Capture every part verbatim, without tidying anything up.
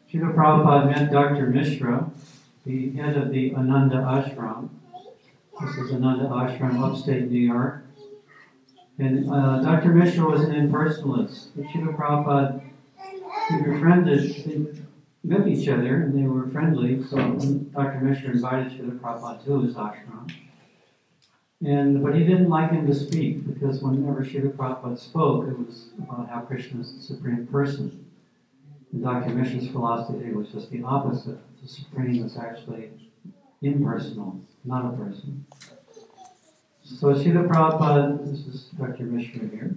Srila Prabhupada met Doctor Mishra, the head of the Ananda Ashram. This is Ananda Ashram, upstate New York. And uh, Doctor Mishra was an impersonalist. But Srila Prabhupada, he befriended, they met each other and they were friendly. So Doctor Mishra invited Srila Prabhupada to his ashram. And, but he didn't like him to speak because whenever Srila Prabhupada spoke, it was about how Krishna is the Supreme Person. And Doctor Mishra's philosophy was just the opposite. The Supreme is actually impersonal, not a person. So Srila Prabhupada, this is Doctor Mishra here.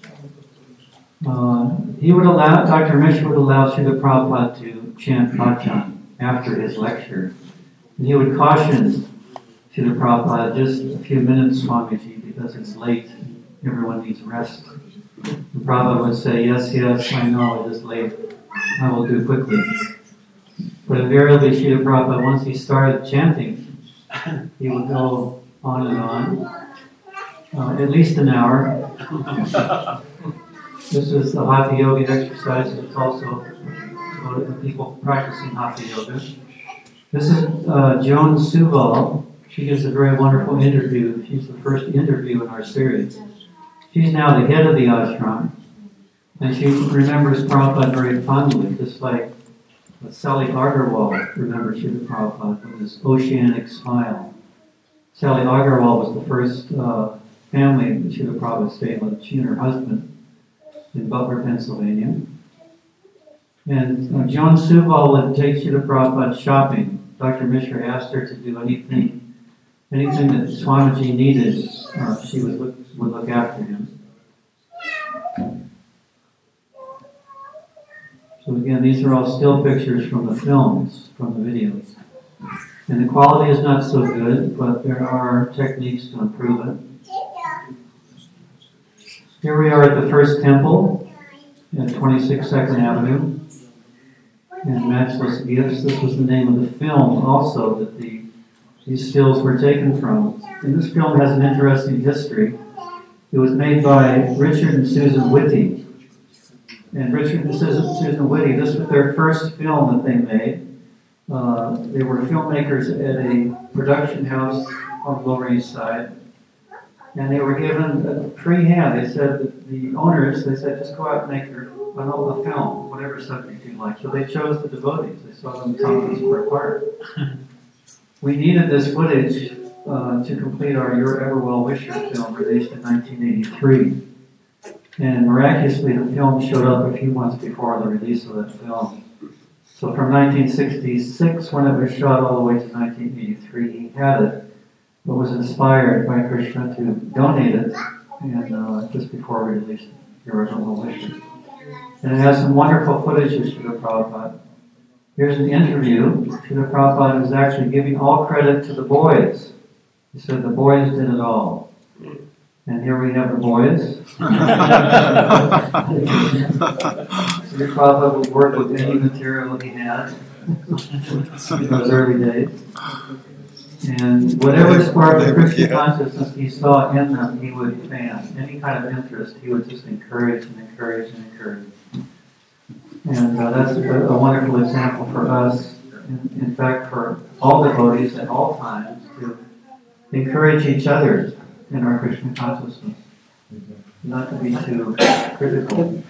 Uh, he would allow, Doctor Mishra would allow Srila Prabhupada to chant bhajan after his lecture. And he would caution Srila Prabhupada, just a few minutes, Swamiji, because it's late. Everyone needs rest. And Prabhupada would say, yes, yes, I know, it is late. I will do quickly. But invariably, Srila Prabhupada, once he started chanting, he would go on and on, uh, at least an hour. This is the Hatha Yoga exercise. It's also devoted to people practicing Hatha Yoga. This is uh, Joan Suval. She gives a very wonderful interview. She's the first interview in our series. She's now the head of the ashram. And she remembers Prabhupada very fondly, just like Sally Agarwal remembers Srila Prabhupada with his oceanic smile. Sally Agarwal was the first uh, family that Srila Prabhupada stayed with. She and her husband in Butler, Pennsylvania. And uh, Joan Suval would take Srila Prabhupada shopping. Doctor Mishra asked her to do anything, anything that Swamiji needed. Uh, she would look, would look after him. So again, these are all still pictures from the films, from the videos. And the quality is not so good, but there are techniques to improve it. Here we are at the first temple at twenty-six second Avenue. And Matchless Gifts, this was the name of the film also that the these stills were taken from. And this film has an interesting history. It was made by Richard and Susan Whitty. And Richard and Susan Whitty, this was their first film that they made. Uh, they were filmmakers at a production house on the Lower East Side. And they were given a free hand. They said that the owners, they said, just go out and make your a film, whatever subject you like. So they chose the devotees. They saw them come for a part. We needed this footage uh, to complete our Your Ever Well Wisher film released in nineteen eighty-three. And miraculously, the film showed up a few months before the release of that film. So from nineteen sixty-six, when it was shot, all the way to nineteen eighty-three, he had it, but was inspired by Krishna to donate it, and uh, just before we released it, Your Ever Well Wisher. And it has some wonderful footage of Srila Prabhupada. Here's an interview. Srila Prabhupada is actually giving all credit to the boys. He said the boys did it all. And here we have the boys. Srila Prabhupada would work with any material he had in those early days. And whatever sparked the Krishna consciousness he saw in them, he would fan. Any kind of interest, he would just encourage and encourage and encourage. And uh, that's a, a wonderful example for us, in, in fact, for all devotees at all times, to encourage each other in our Krishna consciousness, not to be too critical.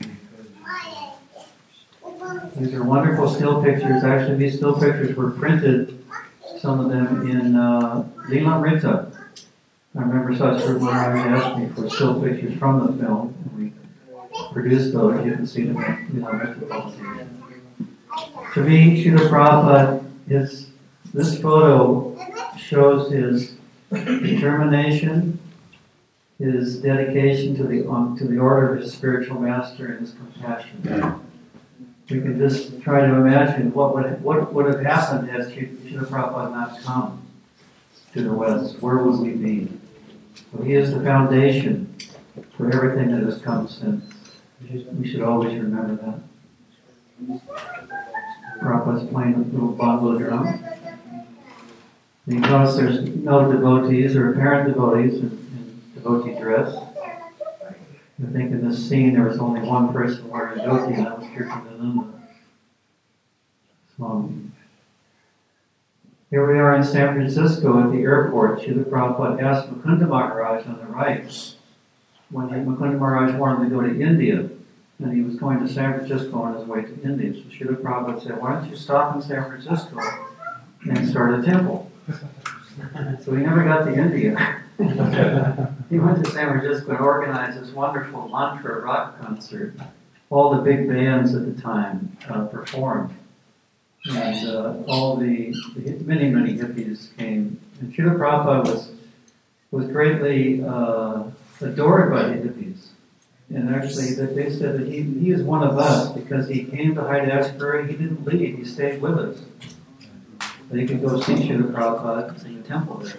These are wonderful still pictures. Actually, these still pictures were printed, some of them in uh, Leelamrita. I remember Satsuru Maharaj asked me for still pictures from the film, and we produced those. You can see them in Leelamrita publication. To me, Srila Prabhupada, is, this photo shows his determination, his dedication to the um, to the order of his spiritual master, and his compassion. We can just try to imagine what would what would have happened had Srila Prabhupada not come to the West. Where would we be? So he is the foundation for everything that has come since. We should always remember that. Prabhupada's playing a little bongo drum. Because there's no devotees or apparent devotees in, in devotee dress, I think in this scene there was only one person wearing a dhoti, and that was Kirtanananda. Um, here we are in San Francisco at the airport. Srila Prabhupada asked Mukunda Maharaj on the right, when he, Mukunda Maharaj wanted to go to India, and he was going to San Francisco on his way to India. So Srila Prabhupada said, why don't you stop in San Francisco and start a temple? So he never got to India. He went to San Francisco and organized this wonderful mantra rock concert. All the big bands at the time uh, performed. And uh, all the, the many, many hippies came. And Srila Prabhupada was, was greatly uh, adored by the hippies. And actually, that they said that he, he is one of us because he came to Hyde-Asbury, he didn't leave, he stayed with us. But he could go see Srila Prabhupada in the temple there.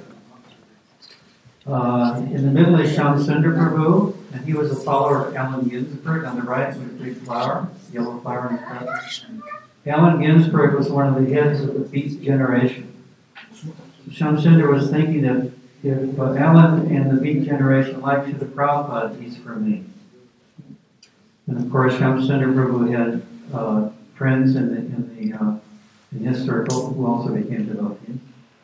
Uh, in the middle is Shamsundar Prabhu, and he was a follower of Allen Ginsberg on the right with a big flower, yellow flower in the front. Allen Ginsberg was one of the heads of the Beat generation. Shamsundar was thinking that if uh, Allen and the Beat generation liked Srila Prabhupada, he's for me. And of course, Shamsundar Prabhu had uh, friends in the, in the uh, in his circle who also became devotees.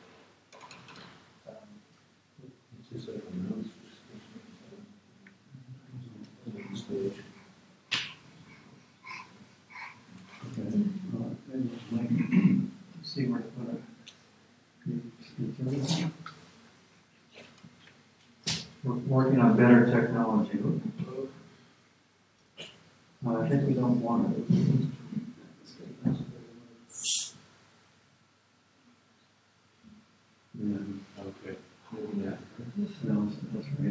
Let's see where to put it. We're working on better technology. Uh, I think we don't want it. Yeah, okay. Yeah. No, that's right.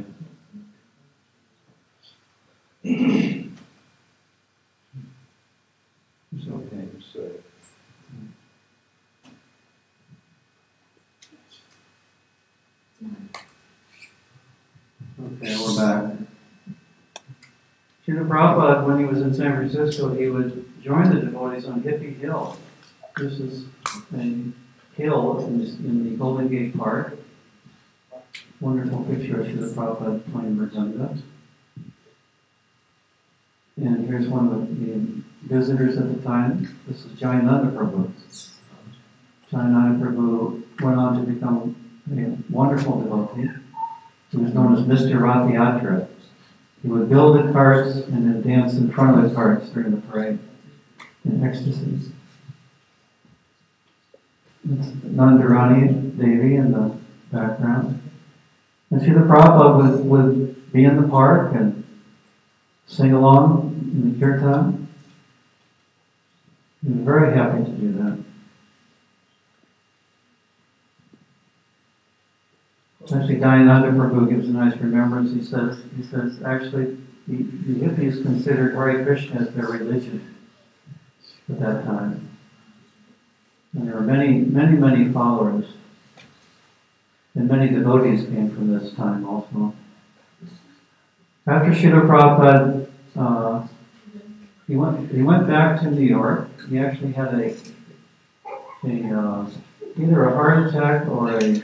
It's okay. So, Okay, we're back. Srila Prabhupada, when he was in San Francisco, he would join the devotees on Hippie Hill. This is a hill in, in the Golden Gate Park. Wonderful picture of Srila Prabhupada playing Mridanga. And here's one of the visitors at the time. This is Jayananda Prabhu. Jayananda Prabhu went on to become a wonderful devotee. He was known as Mister Rathayatra. He would build the carts and then dance in front of the carts during the parade in ecstasy. That's Nandarani Devi in the background. And Srila Prabhupada would, would be in the park and sing along in the kirtan. He was very happy to do that. Actually, Dayananda Prabhu gives a nice remembrance. He says, he says, actually, the, the hippies considered Hare Krishna as their religion at that time. And there were many, many, many followers. And many devotees came from this time also. After Srila Prabhupada, uh, he went, he went back to New York. He actually had a, a uh, either a heart attack or a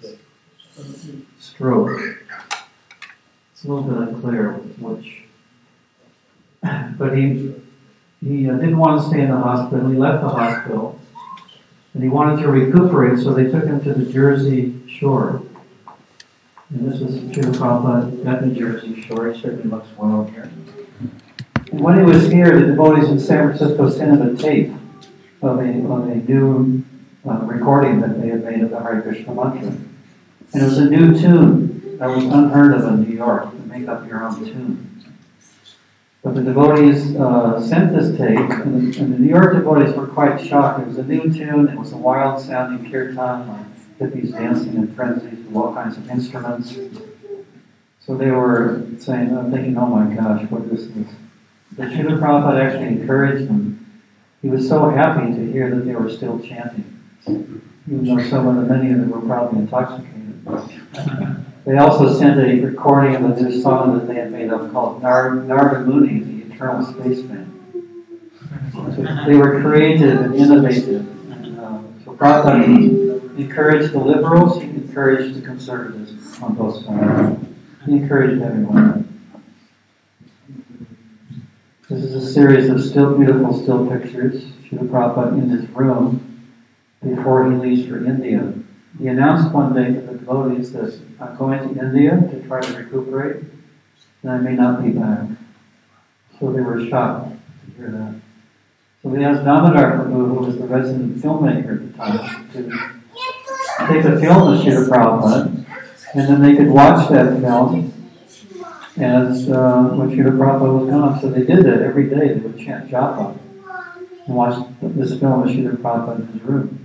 stroke. It's a little bit unclear which. But he he uh, didn't want to stay in the hospital. He left the hospital. And he wanted to recuperate, so they took him to the Jersey Shore. And this is Srila Prabhupada at the Jersey Shore. He certainly looks well here. And when he was here, the devotees in San Francisco sent him a tape of a, of a new uh, recording that they had made of the Hare Krishna mantra. And it was a new tune that was unheard of in New York, to make up your own tune. But the devotees uh, sent this tape, and the, and the New York devotees were quite shocked. It was a new tune, it was a wild-sounding kirtan, like hippies dancing in frenzies with all kinds of instruments. So they were saying, oh, thinking, oh my gosh, what is this? But Srila Prabhupada actually encouraged them. He was so happy to hear that they were still chanting, even though some of the, many of them were probably intoxicated. They also sent a recording of this song that they had made up called Nar- Narada Muni, the Eternal Spaceman. So they were creative and innovative. And, uh, so Prabhupada encouraged the liberals, he encouraged the conservatives on both sides. He encouraged everyone. This is a series of still beautiful still pictures. Srila Prabhupada in his room before he leaves for India. He announced one day to the devotees that I'm going to India to try to recuperate, and I may not be back. So they were shocked to hear that. So we asked Damodar Prabhu, who was the resident filmmaker at the time, to take a film of Srila Prabhupada, and then they could watch that film as uh, when Srila Prabhupada was gone. So they did that every day. They would chant japa and watch this film of Srila Prabhupada in his room.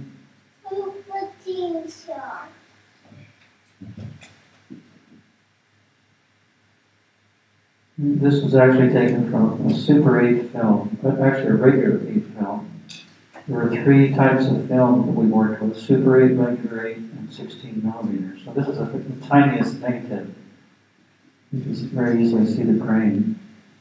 This was actually taken from a Super eight film, but actually a regular eight film. There were three types of film that we worked with: Super eight, regular eight, and sixteen millimeters. So this is a, the tiniest negative. You can very easily see the grain.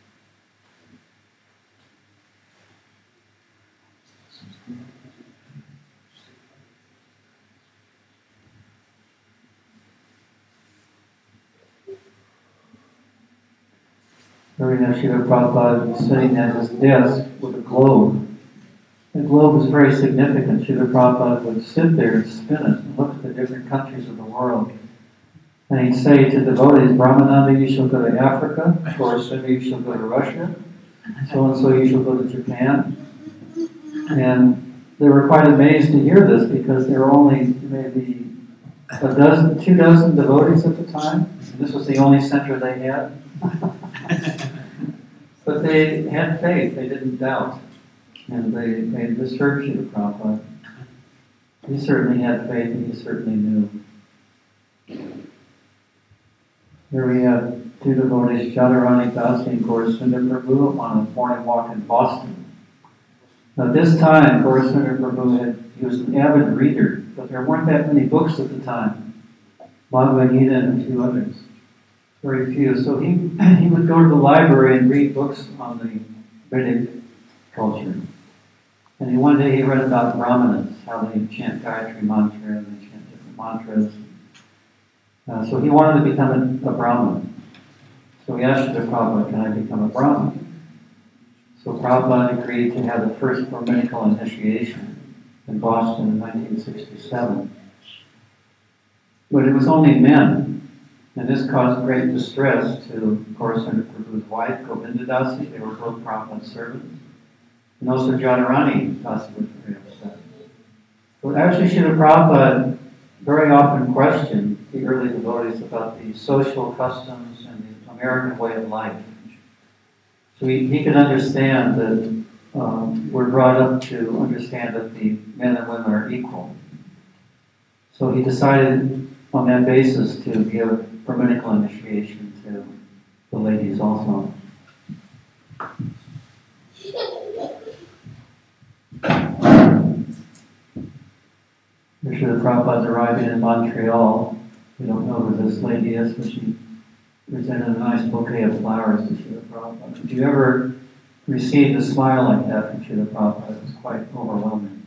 Here we have Srila Prabhupada sitting at his desk with a globe. The globe is very significant. Srila Prabhupada would sit there and spin it and look at the different countries of the world. And he'd say to devotees, Brahmananda, you shall go to Africa, Gaurasundara, you shall go to Russia, so-and-so, you shall go to Japan. And they were quite amazed to hear this because there were only maybe a dozen, two dozen devotees at the time. And this was the only center they had. But they had faith, they didn't doubt. And they, they misheard Srila Prabhupada. He certainly had faith and he certainly knew. Here we have two devotees, Jadharani Dasi and Gaurasundara Prabhu, on a morning walk in Boston. Now this time, Gaurasundara Prabhu had, he was an avid reader, but there weren't that many books at the time. Bhagavad Gita and a few others. Very few. So he he would go to the library and read books on the Vedic culture. And he, one day he read about Brahmanas, how they chant Gayatri mantra and they chant different mantras. Uh, so he wanted to become a, a Brahmin. So he asked Srila Prabhupada, can I become a Brahmin? So Prabhupada agreed to have the first Brahminical initiation in Boston in nineteen sixty-seven. But it was only men. And this caused great distress to Gaurasundara Prabhu's wife, Govinda Dasi. They were both Prabhupada's servants. And also Jadharani Dasi was very upset. But actually, Srila Prabhupada very often questioned the early devotees about the social customs and the American way of life. So he, he could understand that um, we're brought up to understand that the men and women are equal. So he decided on that basis to give Brahminical initiation to the ladies also. Srila Prabhupada's arriving in Montreal. We don't know who this lady is, but she presented a nice bouquet of flowers to Srila Prabhupada. Did you ever receive a smile like that from Srila Prabhupada? It was quite overwhelming.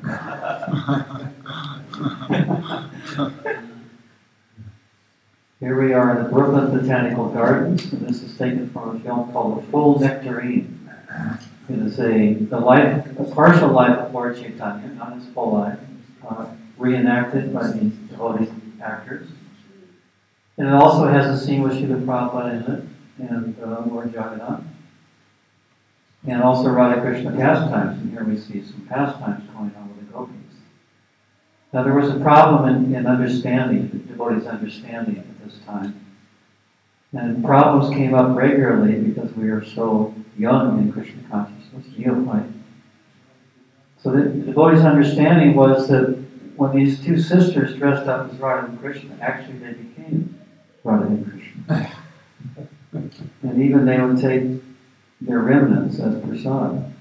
Here we are in the Brooklyn Botanical Gardens, and this is taken from a film called The Full Nectarine. It is a the life, a partial life of Lord Chaitanya, not his full life, uh, reenacted by these devotees actors. And it also has a scene with Srila Prabhupada in it, and uh, Lord Jagannath. And also Radha Krishna pastimes, and here we see some pastimes going on with the gopis. Now there was a problem in, in understanding, the devotees' understanding at this time. And problems came up regularly because we are so young in Krishna consciousness, neophyte. So the, the devotees' understanding was that when these two sisters dressed up as Radha and Krishna, actually they became Radha and Krishna. And even they would take their remnants as prasad.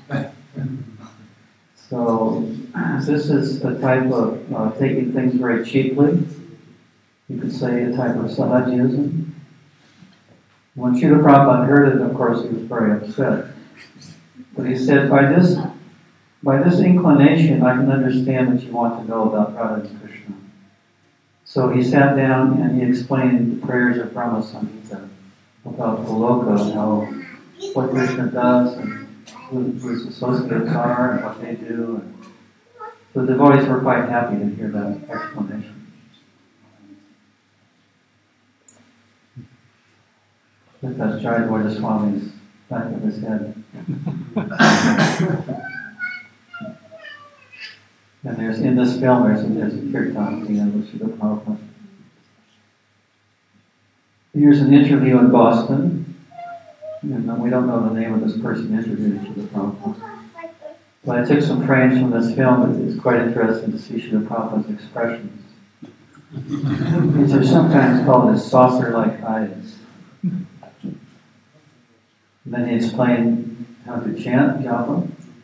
So this is a type of uh, taking things very cheaply. You could say a type of Sahajism. When Srila Prabhupada heard it, of course, he was very upset. But he said, by this, by this inclination, I can understand what you want to know about Radha and Krishna. So he sat down and he explained the prayers of Brahma Samhita about Goloka, how what Krishna does, and who, who's associates are and what they do. And so the devotees were quite happy to hear that explanation. That's Jayadvaita Swami's back of his head. And there's in this film there's a, there's a kirtan at the end of Srila Prabhupada. Here's an interview in Boston. And we don't know the name of this person interviewed Srila Prabhupada. But I took some frames from this film. It's quite interesting to see Srila Prabhupada's expressions. These are sometimes called as saucer-like eyes. And then he explained how to chant japa.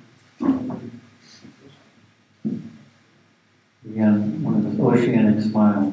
Again, one of those oceanic smiles.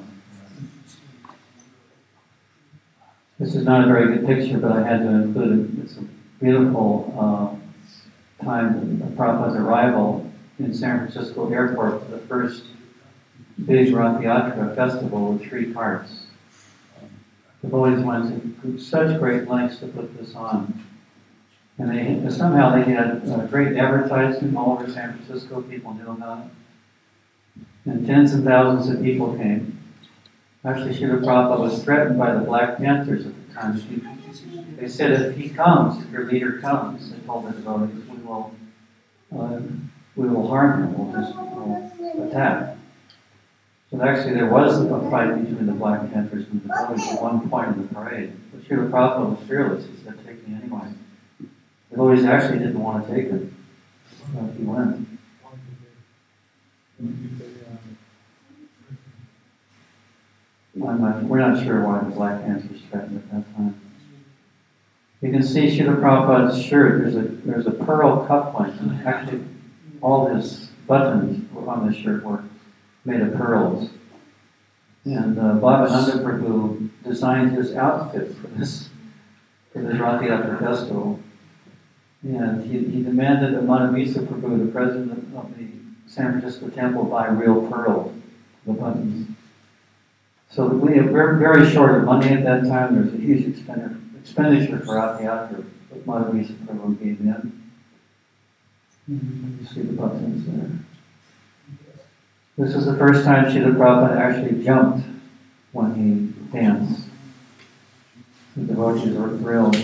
This is not a very good picture, but I had to include it. It's a beautiful uh, time of Prabhupada's arrival in San Francisco Airport for the first big Rath Yatra festival with three carts. The devotees went to such great lengths to put this on. And they somehow they had uh, great advertising all over San Francisco. People knew about it. And tens of thousands of people came. Actually, Srila Prabhupada was threatened by the Black Panthers at the time. They said, if he comes, if your leader comes, they told the devotees, we will, uh, we will harm him, we'll just we'll attack. So actually there was a fight between the Black Panthers and the devotees at one point in the parade. But Srila Prabhupada was fearless. He said, take me anyway. The devotees actually didn't want to take it. So he went. I'm not, we're not sure why the Black Panthers threatened at that time. You can see Srila Prabhupada's shirt. There's a there's a pearl cufflink, and actually all his buttons on the shirt were made of pearls. And uh, Bhavananda Prabhu designed his outfit for this for this Rath Yatra festival. And he, he demanded that Madhavisa Prabhu, the president of the San Francisco temple, buy real pearls, the buttons. So we were very, very short of money at that time. There was a huge expenditure, expenditure for Rath Yatra, but Madhavisa Prabhu gave in. You see the buttons there. This is the first time Srila Prabhupada actually jumped when he danced. The devotees were thrilled.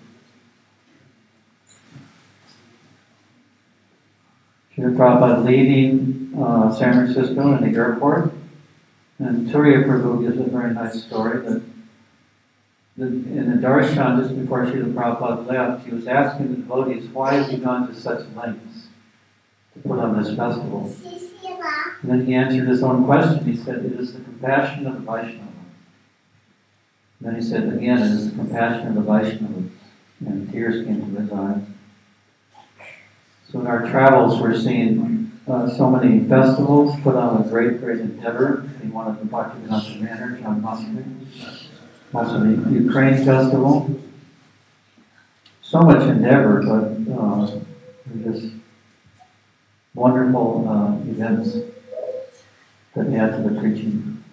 Srila Prabhupada leaving uh, San Francisco in the airport. And Turiya Prabhu gives a very nice story that, that in the darshan just before Srila Prabhupada left, he was asking the devotees, why have you gone to such lengths to put on this festival? And then he answered his own question. He said, it is the compassion of the Vaishnava. And then he said, again, it is the compassion of the Vaishnava. And tears came to his eyes. So in our travels, we're seeing uh, so many festivals put on with great, great endeavor. In one of the Bhaktivinoda Manor, John Mosley. Also the Ukraine Festival. So much endeavor, but uh, just wonderful uh, events that add to the preaching.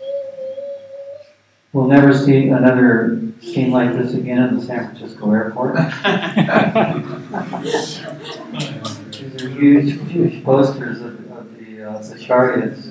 We'll never see another scene like this again in the San Francisco airport. These are huge, huge posters of, of the, uh, the chariots.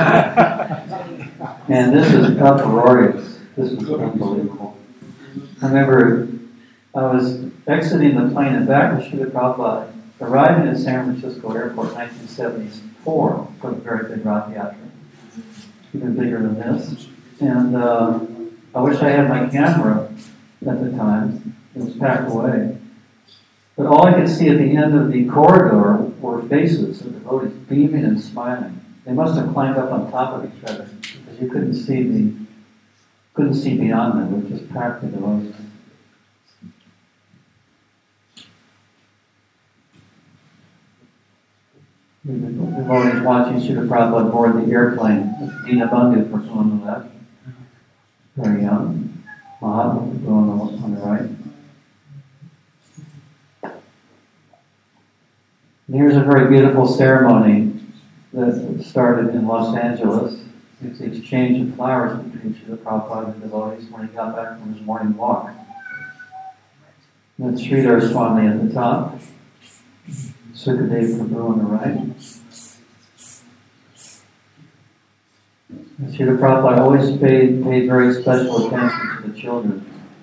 And this is uproarious. This is unbelievable. I remember I was exiting the plane and back to Srila Prabhupada, arriving at San Francisco Airport in nineteen seventy-four for the very big Rath Yatra. Even bigger than this. And uh, I wish I had my camera at the time. It was packed away. But all I could see at the end of the corridor were faces of devotees beaming and smiling. They must have climbed up on top of each other because you couldn't see the couldn't see beyond them. It was just packed with devotees. The devotees watching Srila Prabhupada board the airplane with Dina Bandhu on the left, very young, Mahatma on the, on the right. And here's a very beautiful ceremony that started in Los Angeles. It's the exchange of flowers between Srila Prabhupada and the devotees when he got back from his morning walk. And that's Sridhar Swami at the top. Sukadeva Prabhu on the right. And Srila Prabhupada always paid, paid very special attention to the children.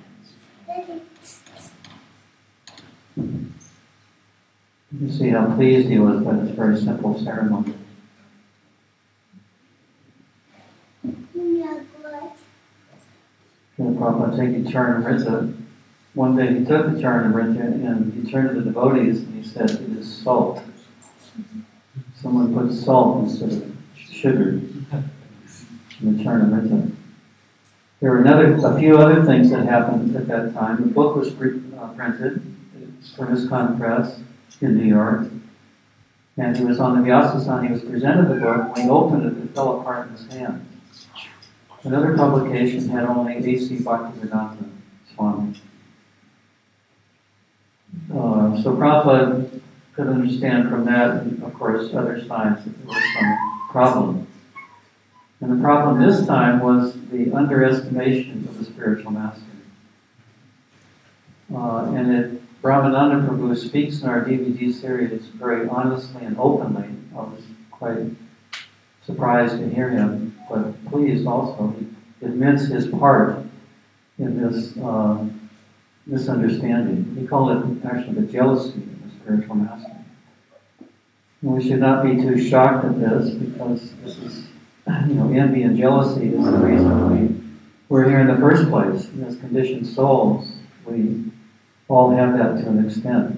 You see how pleased he was by this very simple ceremony. Srila Prabhupada taking Charanamrita. One day he took the Charanamrita and he turned to the devotees and he said, "It is salt." Someone put salt instead of sugar in the Charanamrita. There were another, a few other things that happened at that time. The book was pre, uh, printed for ISKCON Press in New York. And he was on the Vyasasana, he was presented the book. When he opened it, it fell apart in his hand. Another publication had only A C Bhaktivedanta Swami. Uh, so Prabhupada could understand from that, and of course, other signs that there was some problem. And the problem this time was the underestimation of the spiritual master. Uh, and it, Brahmananda Prabhu speaks in our D V D series very honestly and openly. I was quite surprised to hear him, but pleased also. He admits his part in this uh, misunderstanding. He called it actually the jealousy of the spiritual master. And we should not be too shocked at this, because this is, you know, envy and jealousy is the reason we, we're here in the first place. And as conditioned souls, we all have that to an extent.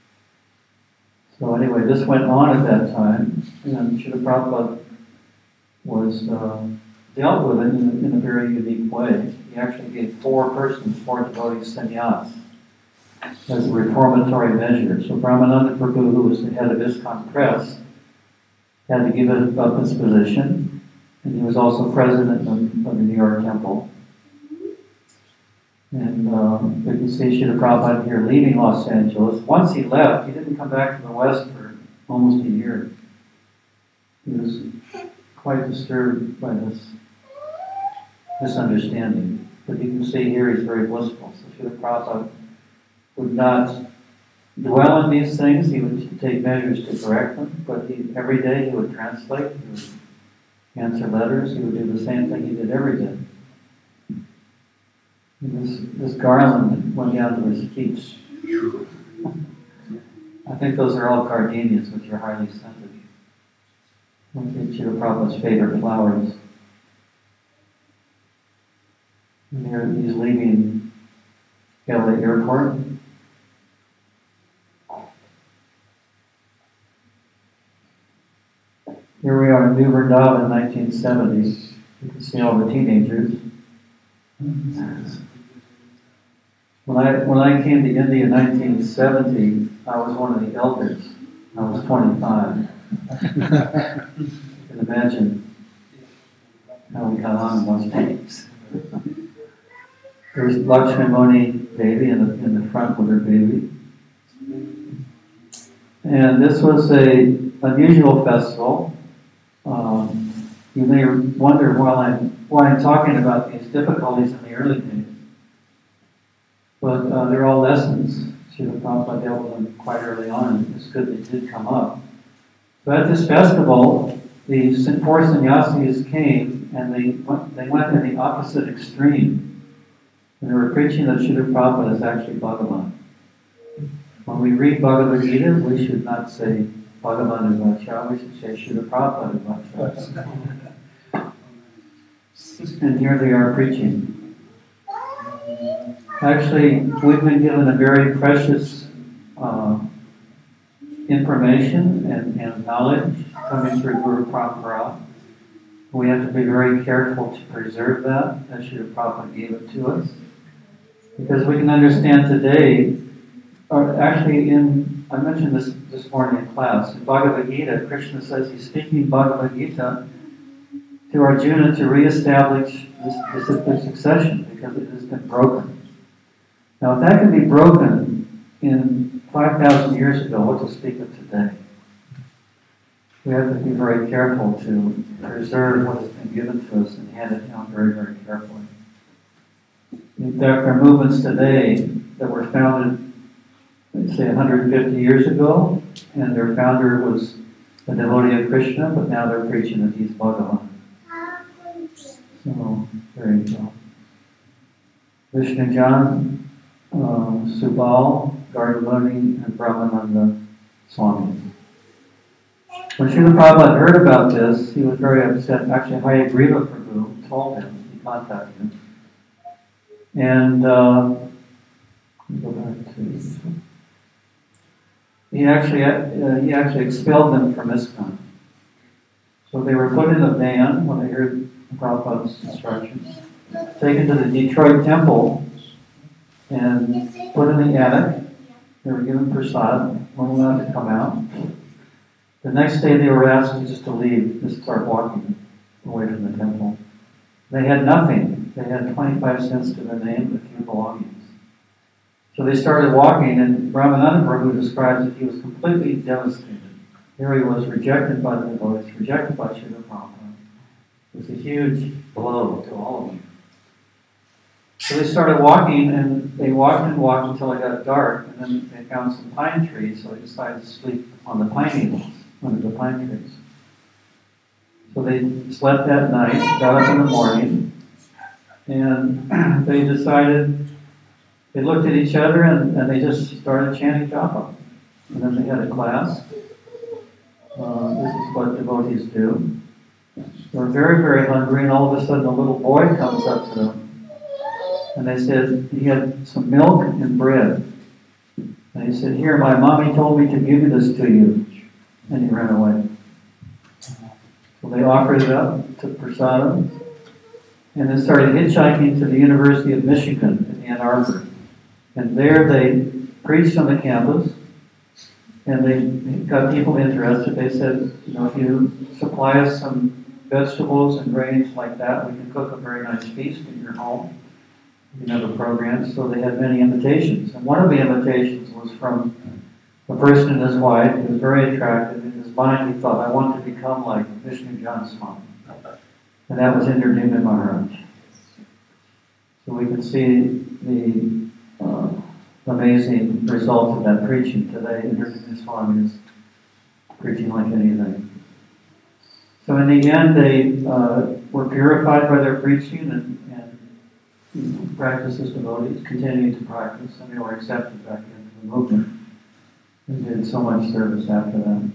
So anyway, this went on at that time, and Srila Prabhupada was uh, dealt with it in a, in a very unique way. He actually gave four persons, four devotees sannyas as a reformatory measure. So Brahmananda Prabhu, who was the head of ISKCON Press, had to give up his position, and he was also president of, of the New York Temple. And uh, we can see Srila Prabhupada here leaving Los Angeles. Once he left, he didn't come back to the West for almost a year. He was quite disturbed by this misunderstanding. But you can see here he's very blissful. So Srila Prabhupada would not dwell in these things. He would take measures to correct them. But he, every day he would translate, he would answer letters, he would do the same thing he did every day. This, this garland went down to his feet. I think those are all gardenias, which are highly scented. Srila Prabhupada's favorite flowers. And here he's leaving L A Airport. Here we are in New Vrindavan in nineteen seventy. You can see all the teenagers. When I when I came to India in nineteen seventy, I was one of the elders. I was twenty-five. You can imagine how we got on in those days. There's Lakshmi Moni Devi in the, in the front with her baby. And this was a unusual festival. Um, you may wonder why I'm, why I'm talking about these difficulties in the early days. But uh, they're all lessons. Srila Prabhupada dealt with them quite early on, and it's good they did come up. So at this festival, the four sannyasis came, and they went, they went in the opposite extreme. And they were preaching that Srila Prabhupada is actually Bhagavan. When we read Bhagavad Gita, we should not say Bhagavan is Vacha, we should say Srila Prabhupada is Vacha. And here they are preaching. Actually, we've been given a very precious uh, information and, and knowledge coming through Guru Parampara. We have to be very careful to preserve that, as Srila Prabhupada gave it to us. Because we can understand today, or actually in, I mentioned this this morning in class, in Bhagavad Gita, Krishna says he's speaking Bhagavad Gita to Arjuna to reestablish this disciplic succession because it has been broken. Now, if that can be broken in five thousand years ago, what to speak of today? We have to be very careful to preserve what has been given to us and hand it down very, very carefully. In fact, there are movements today that were founded, let's say, one hundred fifty years ago, and their founder was a devotee of Krishna, but now they're preaching that he's Bhagavan. So, there you go. Vishnujan, uh, Subal, Gardamani, and Brahmananda Swami. When Srila Prabhupada heard about this, he was very upset. Actually, Hayagriva Prabhu told him, he contacted him. And uh, go back to he actually uh, he actually expelled them from ISKCON. So they were put in a van when they heard Prabhupada's instructions, taken to the Detroit temple, and put in the attic. They were given prasad, weren't allowed to come out. The next day they were asked to just to leave, just start walking away from the temple. They had nothing. They had twenty-five cents to their name and a few belongings. So they started walking, and Ramananda Prabhu describes that he was completely devastated. Here he was rejected by the devotees, rejected by Srila Prabhupada. It was a huge blow to all of them. So they started walking, and they walked and walked until it got dark, and then they found some pine trees, so they decided to sleep on the pine needles, under the pine trees. So they slept that night, got up in the morning, and they decided, they looked at each other, and, and they just started chanting japa. And then they had a class. Uh, this is what devotees do. They were very, very hungry, and all of a sudden a little boy comes up to them. And they said, he had some milk and bread. And he said, here, my mommy told me to give this to you. And he ran away. So they offered it up, took prasadam, and then started hitchhiking to the University of Michigan in Ann Arbor. And there they preached on the campus, and they got people interested. They said, you know, if you supply us some vegetables and grains like that, we can cook a very nice feast in your home. You can have a program. So they had many invitations. And one of the invitations was from a person and his wife. He was very attractive. In his mind, he thought, I want to become like Vishnujan Swami. And that was Indradyumna Maharaj. So we can see the uh, amazing result of that preaching today. Indradyumna Swami is preaching like anything. So in the end, they uh, were purified by their preaching and, and practiced as devotees, continued to practice, and they were accepted back into the movement and did so much service after that.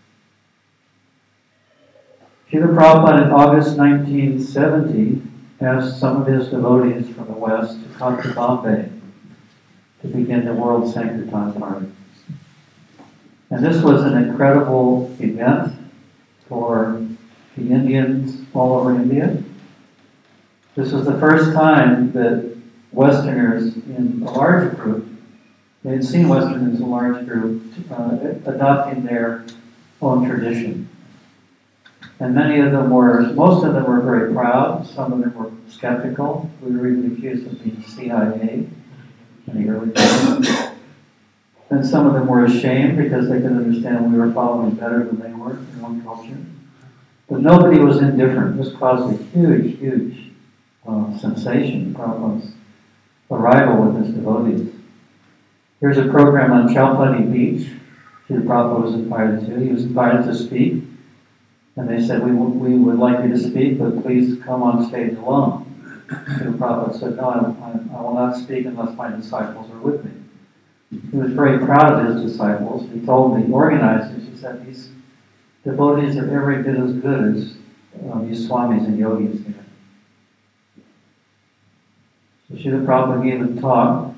Srila Prabhupada in August nineteen seventy asked some of his devotees from the West to come to Bombay to begin the World Sankirtan Party. And this was an incredible event for the Indians all over India. This was the first time that Westerners in a large group, they had seen Westerners in a large group, uh, adopting their own tradition. And many of them were, most of them were very proud. Some of them were skeptical. We were even accused of being C I A in the early days. And some of them were ashamed because they could understand we were following better than they were in their own culture. But nobody was indifferent. This caused a huge, huge uh, sensation, Prabhupada's arrival with his devotees. Here's a program on Chowpatty Beach. Srila Prabhupada was invited to. He was invited to speak. And they said, we, w- we would like you to speak, but please come on stage alone. Srila Prabhupada said, no, I, I, I will not speak unless my disciples are with me. He was very proud of his disciples. He told the organizers, he said, these devotees are every bit as good as uh, these swamis and yogis here. So Srila Prabhupada gave a talk.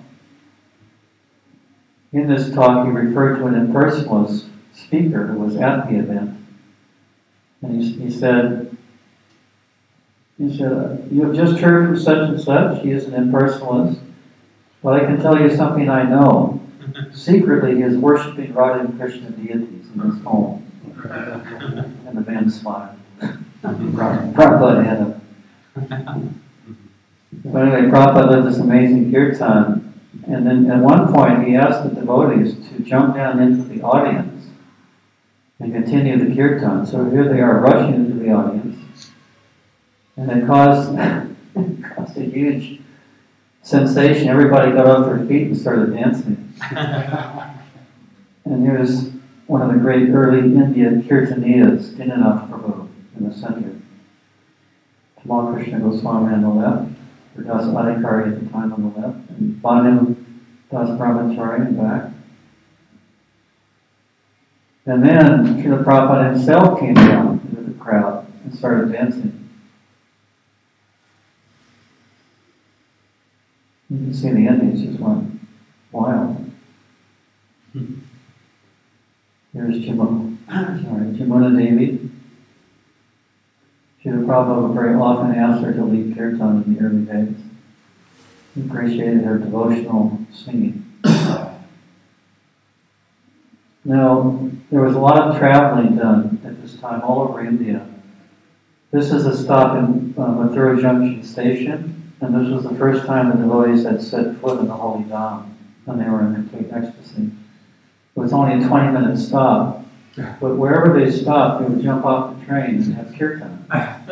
In this talk, he referred to an impersonalist speaker who was at the event. And he, he said, he said, you have just heard from such and such. He is an impersonalist. Well, I can tell you something I know. Secretly, he is worshiping Radha and Krishna deities in his home. And the man smiled. Prabhupada had him. But anyway, Prabhupada led this amazing kirtan. And then at one point, he asked the devotees to jump down into the audience and continue the kirtan. So here they are rushing into the audience. And it caused, it caused a huge sensation. Everybody got off their feet and started dancing. And here's one of the great early Indian Kirtaniyas, Dinanath Prabhu, in the center. Tamal Krishna Goswami on the left, or Das Adhikari at the time on the left, and Banu Das Brahmachari in the back. And then Srila Prabhupada himself came down into the crowd and started dancing. You can see the Indians just went wild. Here's Jamuna, sorry, Jamuna Devi. Srila Prabhupada very often asked her to lead kirtan in the early days. He appreciated her devotional singing. Now, there was a lot of traveling done at this time all over India. This is a stop in uh, Mathura Junction Station, and this was the first time the devotees had set foot in the Holy Dham, and they were in complete ecstasy. It was only a twenty-minute stop, but wherever they stopped, they would jump off the train and have kirtan.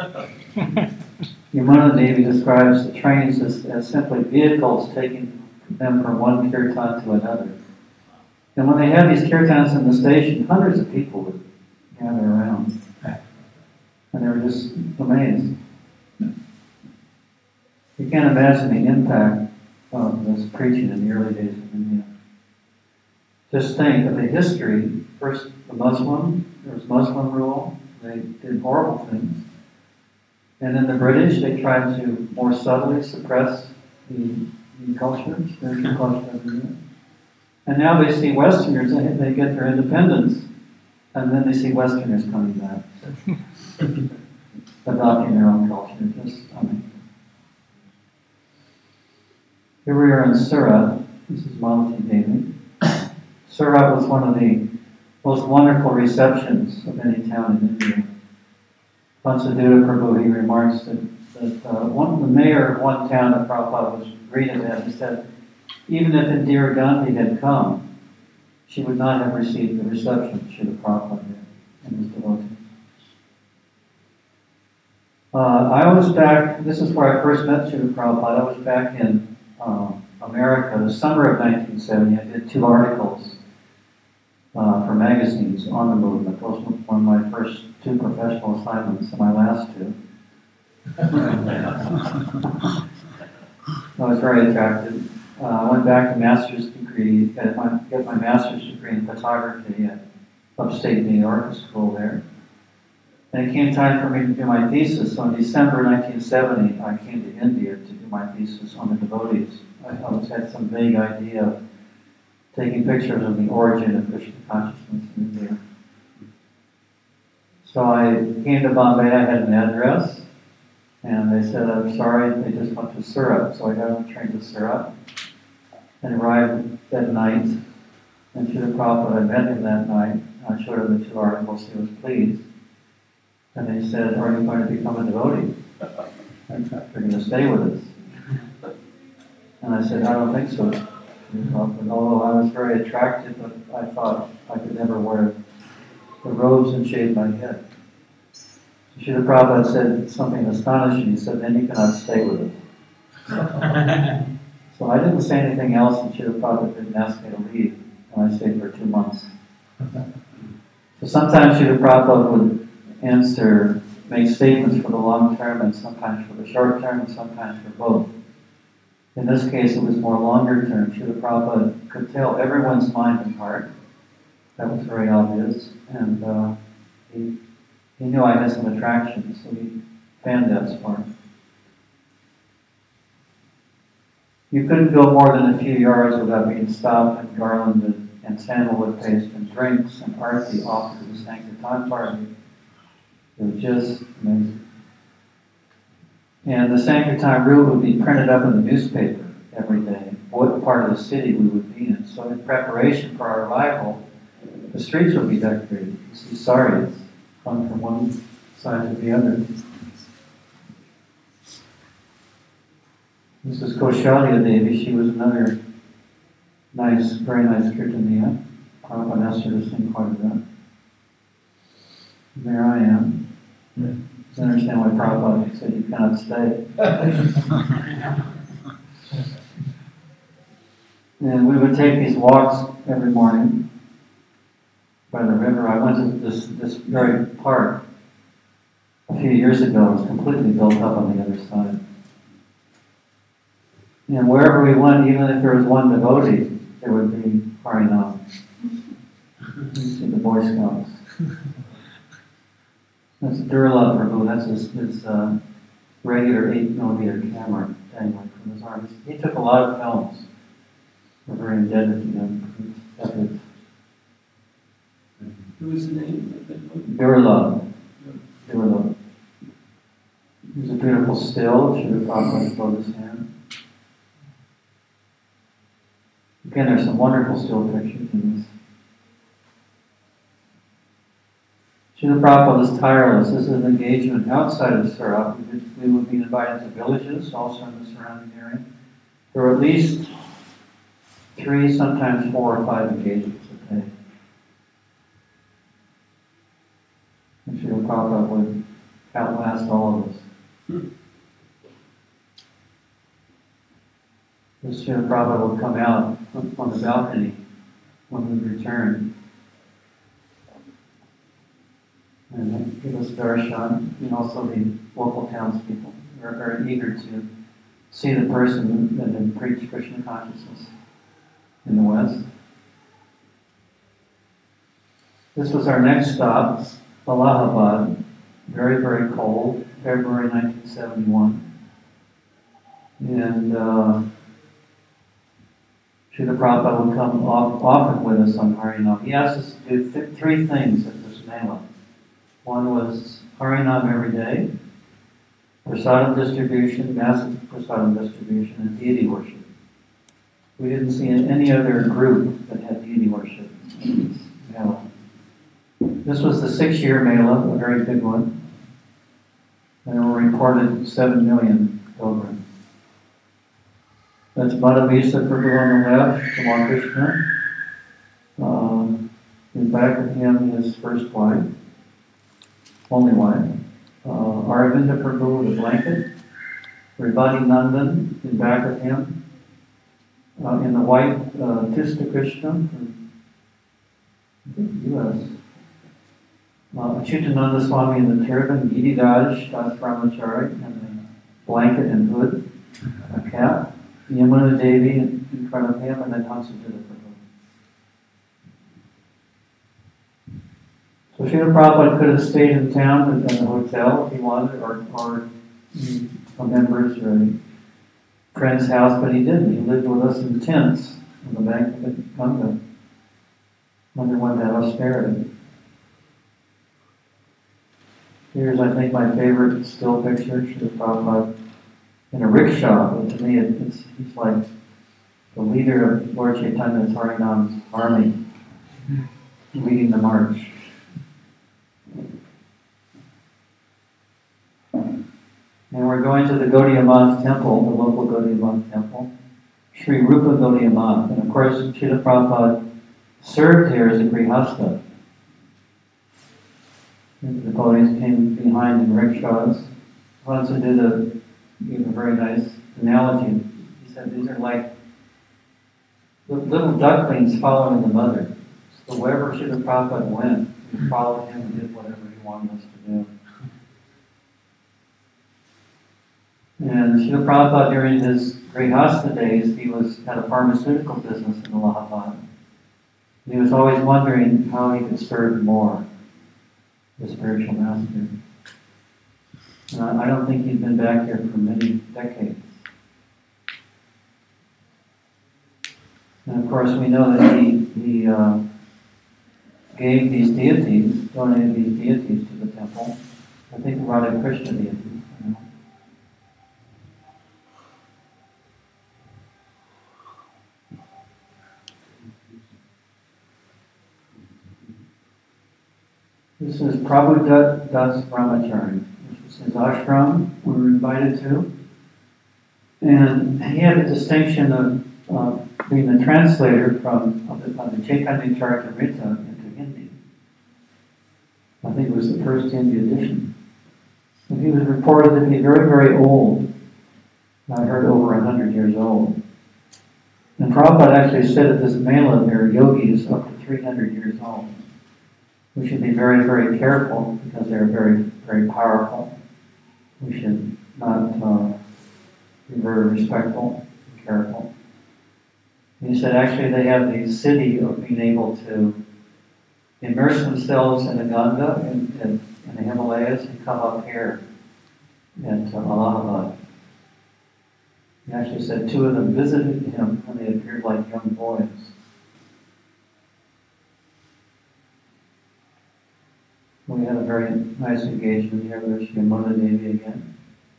Yamuna Devi describes the trains as, as simply vehicles taking them from one kirtan to another. And when they had these kirtans in the station, hundreds of people would gather around. And they were just amazed. You can't imagine the impact of this preaching in the early days of India. Just think of the history. First, the Muslim, there was Muslim rule. They did horrible things. And then the British, they tried to more subtly suppress the, the culture, spiritual culture of India. And now they see Westerners, they, they get their independence, and then they see Westerners coming back, adopting their own culture. Just, I mean. Here we are in Surat. This is Malati Devi. Surat was one of the most wonderful receptions of any town in India. Pansaduta Prabhu, he remarks that, that uh, one, the mayor of one town that Prabhupada was greeted at, he said, even if Indira Gandhi had come, she would not have received the reception Srila Prabhupada did and his devotees. Uh, I was back, this is where I first met Srila Prabhupada. I was back in um, America the summer of nineteen seventy. I did two articles uh, for magazines on the movement. Those were one of my first two professional assignments and my last two. I was very attracted. Uh, I went back to master's degree, get my, get my master's degree in photography at upstate New York, a school there. And it came time for me to do my thesis. So in December nineteen seventy, I came to India to do my thesis on the devotees. I always had some vague idea of taking pictures of the origin of Krishna consciousness in India. So I came to Bombay, I had an address, and they said, I'm sorry, they just went to Surat. So I got on the train to Surat and arrived that night. And Srila Prabhupada, I met him that night. I showed him the two articles, he was pleased. And they said, are you going to become a devotee? You're going to stay with us. And I said, I don't think so. But although I was very attracted, but I thought I could never wear the robes and shave my head. Srila Prabhupada said something astonishing. He said, then you cannot stay with us. So I didn't say anything else, and Srila Prabhupada didn't ask me to leave. And I stayed for two months. So sometimes Srila Prabhupada would answer, make statements for the long term, and sometimes for the short term, and sometimes for both. In this case, it was more longer term. Srila Prabhupada could tell everyone's mind and heart. That was very obvious. And uh, he, he knew I had some attraction, so he fanned that spark. You couldn't go more than a few yards without being stopped and garlanded and sandalwood paste and drinks and arti offered to the Sankirtan party. It was just amazing. And the Sankirtan route would be printed up in the newspaper every day, what part of the city we would be in. So in preparation for our arrival, the streets would be decorated. You see saris come from one side to the other. This is Kaushalya Devi. She was another nice, very nice Kirtaniya. Prabhupada asked her to sing quite a bit. There I am. I understand why Prabhupada said you cannot stay. And we would take these walks every morning. by the river. I went to this, this very park a few years ago. It was completely built up on the other side. And wherever we went, even if there was one devotee, there would be Harinam. You see the Boy Scouts. That's Durlab Prabhu. That's his, his uh, regular eight millimeter camera dangling from his arm. He took a lot of films. We're very indebted to him. Epic. Who was the name of that book? Durlab. Durlab. There's a beautiful still. Should have probably above his hand. Again, there's some wonderful still pictures in this. Srila Prabhupada is tireless. This is an engagement outside of Surat. We would, we would be invited to villages, also in the surrounding area. There were at least three, sometimes four or five engagements a day. And Srila Prabhupada would outlast all of us. Hmm. Srila Prabhupada would come out on the balcony when we returned and give us darshan, and also the local townspeople who are very eager to see the person that had preached Krishna consciousness in the West. This was our next stop, Allahabad. Very, very cold, February nineteen seventy-one. And uh, Srila Prabhupada would come off, often with us on Harinam. He asked us to do th- three things at this mela. One was Harinam every day, prasadam distribution, massive prasadam distribution, and deity worship. We didn't see any other group that had deity worship in this mela. This was the six-year mela, a very big one. There were reported seven million pilgrims. That's Madhavisa Prabhu on the left, Tamal Krishna. Um, in back of him, his first wife, only wife. Uh, Aravinda Prabhu with a blanket. Rivati Nandan in back of him. Uh, in the white, uh, Tista Krishna from the U S Uh, Achyutananda Swami in the turban, Giriraj Das Brahmachari, and the blanket and hood, a cap. Yamuna Devi in, in front of him, and then Hansudita Prabhu. So Srila Prabhupada could have stayed in town in the hotel if he wanted, or, or a member's or a friend's house, but he didn't. He lived with us in tents on the bank of the Ganga. Underwent that austerity. Here's, I think, my favorite still picture, Srila Prabhupada in a rickshaw, but to me it, it's, he's like the leader of Lord Chaitanya's Harinam's army, leading the march. And we're going to the Gaudiya Math temple, the local Gaudiya Math temple, Sri Rupa Gaudiya Math. And of course, Srila Prabhupada served here as a grihastha. The devotees came behind in rickshaws. Hansa did a gave a very nice analogy. He said these are like the little ducklings following the mother. So wherever Srila Prabhupada went, we followed him and did whatever he wanted us to do. And Srila Prabhupada, during his Grihastha days, he was had a pharmaceutical business in Allahabad. He was always wondering how he could serve more the spiritual master. Uh, I don't think he's been back here for many decades. And of course, we know that he, he uh, gave these deities, donated these deities to the temple. I think the Radha Krishna deities. You know. This is Prabhu Das Brahmachari. His ashram we were invited to. And he had a distinction of uh, being the translator from of the, of the Chaitanya Charitamrita into Hindi. I think it was the first Hindi edition. And he was reported to be very, very old. I heard over a hundred years old. And Prabhupada actually said at this mela there are yogis up to three hundred years old. We should be very, very careful because they're very, very powerful. We should not uh, be very respectful and careful. He said actually they have the city of being able to immerse themselves in the Ganga in, in, in the Himalayas and come up here at uh, Allahabad. He actually said two of them visited him when they appeared like young boys. We had a very nice engagement here. There's Yamuna Devi again.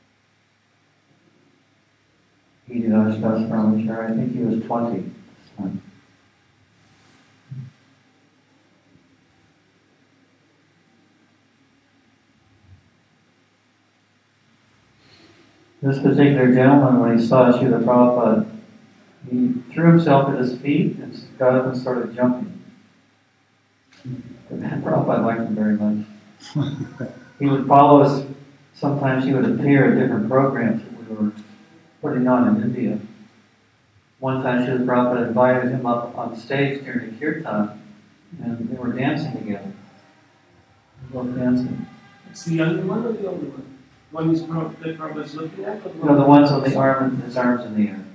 He did Ashtas Brahmachari. I think he was twenty this time. This particular gentleman, when he saw Srila Prabhupada, he threw himself at his feet and got up and started jumping. Prabhupada liked him very much. He would follow us. Sometimes he would appear at different programs that we were putting on in India. One time Srila Prabhupada invited him up on stage during the kirtan, and they were dancing together. They were both dancing. It's the younger one or the older one? One he's prob- that Prabhupada's looking at? Or the You know, the ones on the arm, his arms in the air.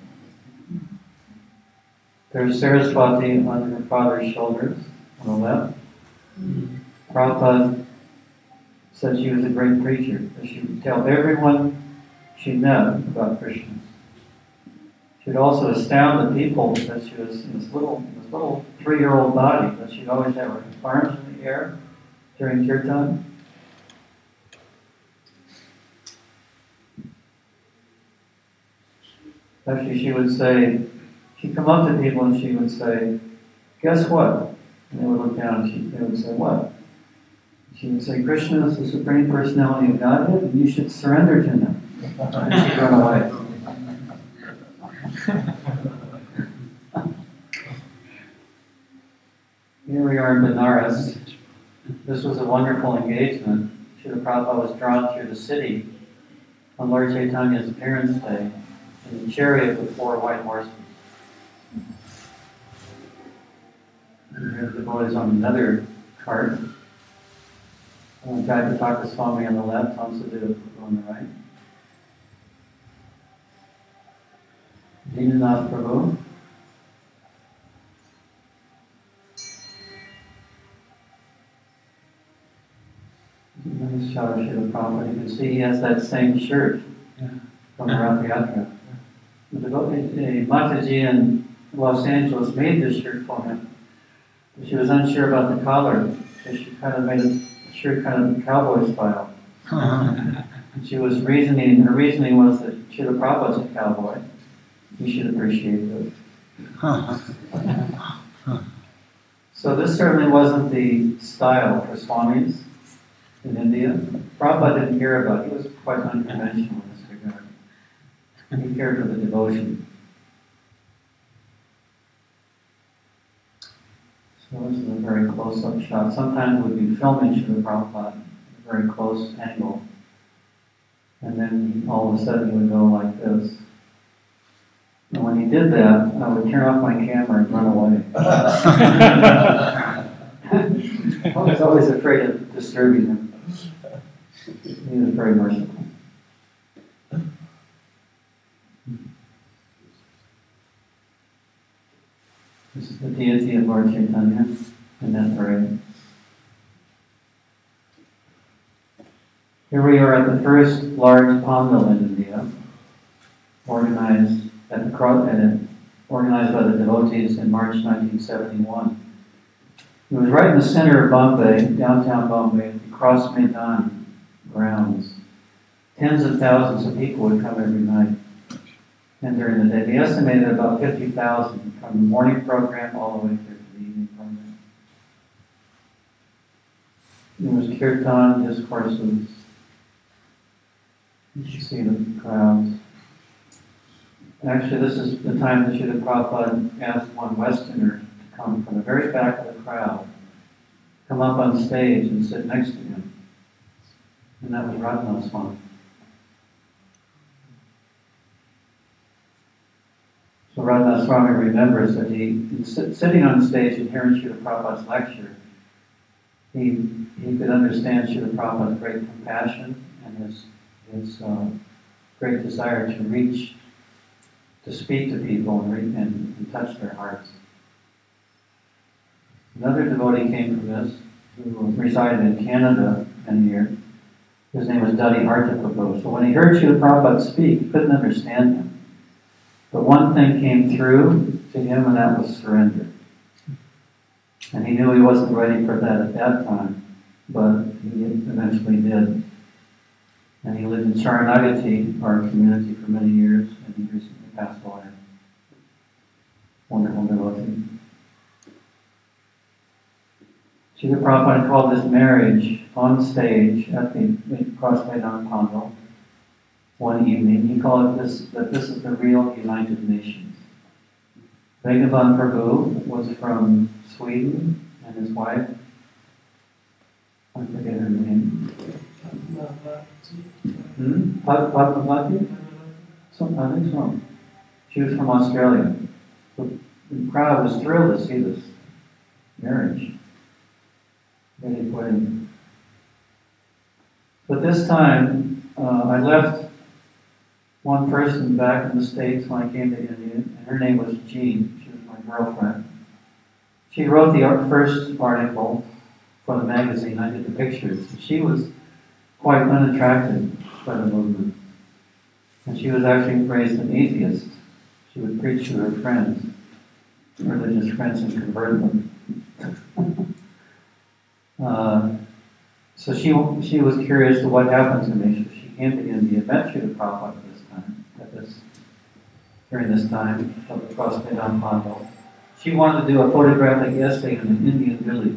There's Saraswati on her father's shoulders on the left. Prabhupada said she was a great preacher, that she would tell everyone she met about Krishna. She would also astound the people that she was in this little, this little three-year-old body, but she'd always have her arms in the air during kirtan. Actually, she would say, she'd come up to people and she would say, "Guess what?" And they would look down and she, they would say, "What?" She would say, "Krishna is the Supreme Personality of Godhead, and you should surrender to him." And she'd run away. Here we are in Benares. This was a wonderful engagement. Srila Prabhupada was drawn through the city on Lord Chaitanya's appearance day in a chariot with four white horses. And here the devotees on another cart. And Jayapataka Swami on the left, Hansadeva on the right. Dinanath Prabhu. Nice shot of Srila Prabhupada. You can see he has that same shirt from the Rath Yatra. The devotee, Mataji in Los Angeles made this shirt for him. But she was unsure about the collar, so she kind of made the shirt kind of cowboy style. And she was reasoning, her reasoning was that Srila Prabhupada's a cowboy. You should appreciate this. So this certainly wasn't the style for Swamis in India. Prabhupada didn't care about it. He was quite unconventional in this regard. He cared for the devotion. So this is a very close-up shot. Sometimes we'd be filming Srila Prabhupada at a very close angle. And then he, all of a sudden he would go like this. And when he did that, I would turn off my camera and run away. I was always afraid of disturbing him. He was very merciful. This is the deity of Lord Chaitanya in that parade. Here we are at the first large pandal in India, organized at the uh, organized by the devotees in March nineteen seventy-one. It was right in the center of Bombay, downtown Bombay, the Cross Maidan grounds. Tens of thousands of people would come every night and during the day. They estimated about fifty thousand from the morning program all the way through to the evening program. There was kirtan, discourses. You should see the crowds. Actually, this is the time that Srila Prabhupada asked one Westerner to come from the very back of the crowd, come up on stage and sit next to him. And that was Radhanath Swami. So Radhanath Swami remembers that he, sitting on stage and hearing Srila Prabhupada's lecture, he he could understand Srila Prabhupada's great compassion and his his uh, great desire to reach, to speak to people and, re- and, and touch their hearts. Another devotee came from this, who resided in Canada many years. His name was Dadi Hartaprabhu. So when he heard Srila Prabhupada speak, he couldn't understand him. But one thing came through to him, and that was surrender. And he knew he wasn't ready for that at that time, but he eventually did. And he lived in Sharanagati, our community, for many years, and he recently passed away. Wonderful devotee. Srila Prabhupada called this marriage on stage at the Cross-Maidan Pandal one evening. He called it this, that this is the real United Nations. Bhagavan Prabhu was from Sweden, and his wife, I forget her name. Hmm? Padmavati? Some, I think so. She was from Australia. So the crowd was thrilled to see this marriage. Really put in. But this time, uh, I left one person back in the States when I came to India, and her name was Jean. She was my girlfriend. She wrote the first article for the magazine. I did the pictures. And she was quite unattracted by the movement. And she was actually raised an atheist. She would preach to her friends, religious friends, and convert them. uh, so she she was curious to what happened to me. So she came to India, met Srila Prabhupada this time, at this, during this time of the Cross-Maidan Pandal. She wanted to do a photographic essay in an Indian village.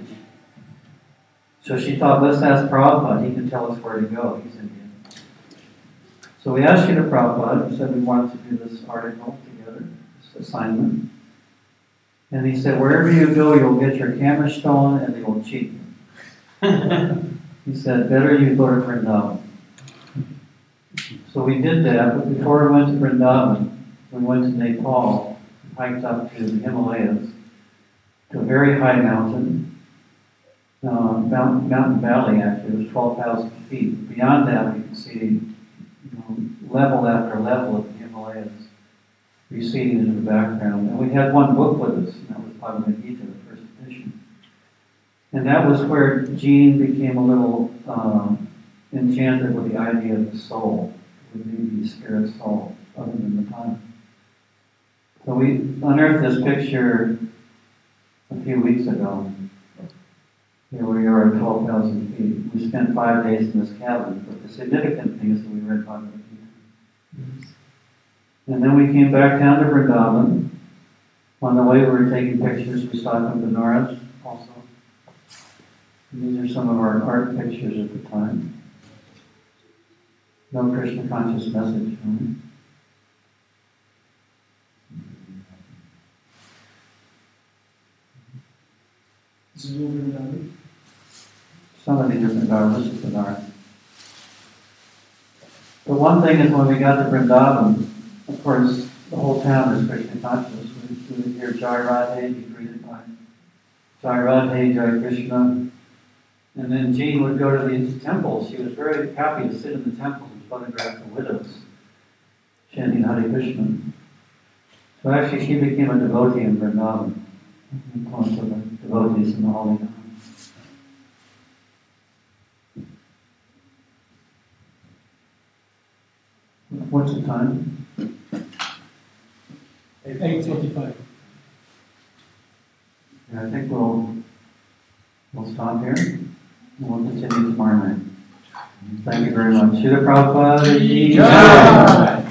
So she thought, let's ask Prabhupada, he can tell us where to go, he's Indian. So we asked Srila Prabhupada, we said we wanted to do this article together, this assignment. And he said, wherever you go, you'll get your camera stolen and they will cheat you. He said, better you go to Vrindavan. So we did that, but before we went to Vrindavan, we went to Nepal, hiked up to the Himalayas, to a very high mountain. Uh, mountain, mountain valley, actually, it was twelve thousand feet. Beyond that, we could see, you know, level after level of the Himalayas receding into the background. And we had one book with us, and that was Bhagavad Gita, the first edition. And that was where Jean became a little um, enchanted with the idea of the soul, with the spirit soul, other than the time. So we unearthed this picture a few weeks ago. Here we are at twelve thousand feet. We spent five days in this cabin, but the significant thing is that we read Bhagavad Gita. And then we came back down to Vrindavan. On the way we were taking pictures. We stopped in Benares also. And these are some of our art pictures at the time. No Krishna conscious message, right? This is over in Some of these are Vrindavan, this is Benares. But one thing is when we got to Vrindavan, of course, the whole town is Krishna conscious. We would hear Jai Radhe, be greeted by Jai Radhe, Jai Krishna. And then Jean would go to these temples. She was very happy to sit in the temples and photograph the widows, chanting Hare Krishna. So actually she became a devotee in Vrindavan, influence of the devotees in the Holy Land. What's the time? eight forty-five. Yeah, I think we'll we'll stop here and we'll continue tomorrow night. Thank you very much. Srila Prabhupada Ki Jai.